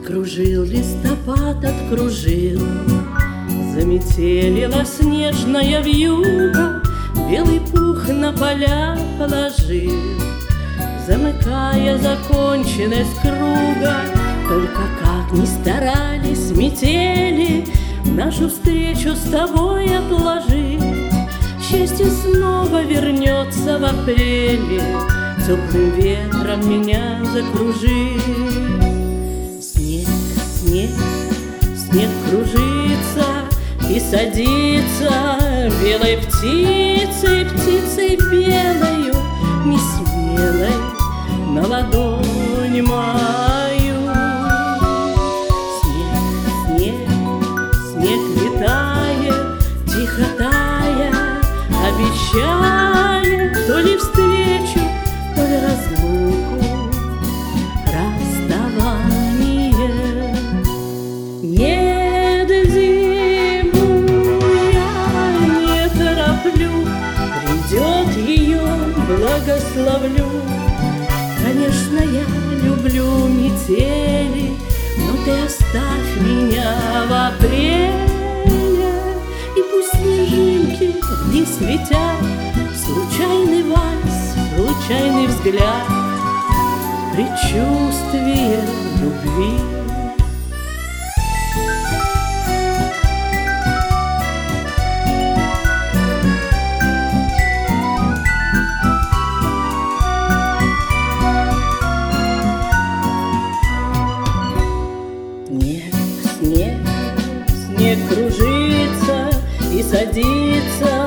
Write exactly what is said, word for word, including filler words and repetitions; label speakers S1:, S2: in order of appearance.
S1: Откружил листопад, откружил, заметелила снежная вьюга, белый пух на поля положил, замыкая законченность круга. Только как ни старались метели нашу встречу с тобой отложить, счастье снова вернется в апреле, теплым ветром меня закружит. Снег, снег, снег кружится и садится белой птицей, птицей белою, несмелой на ладонь мою. Снег, снег, снег летает, тихо тая, обещая то ли встречу, то ли разлуку, расставание. Нет, зиму я не тороплю, придет ее, благословлю. Конечно, я люблю метели, но ты оставь меня в апреле, и пусть снежинки вниз летят, случайный вальс, случайный взгляд, предчувствие любви. Снег, снег, снег кружится и садится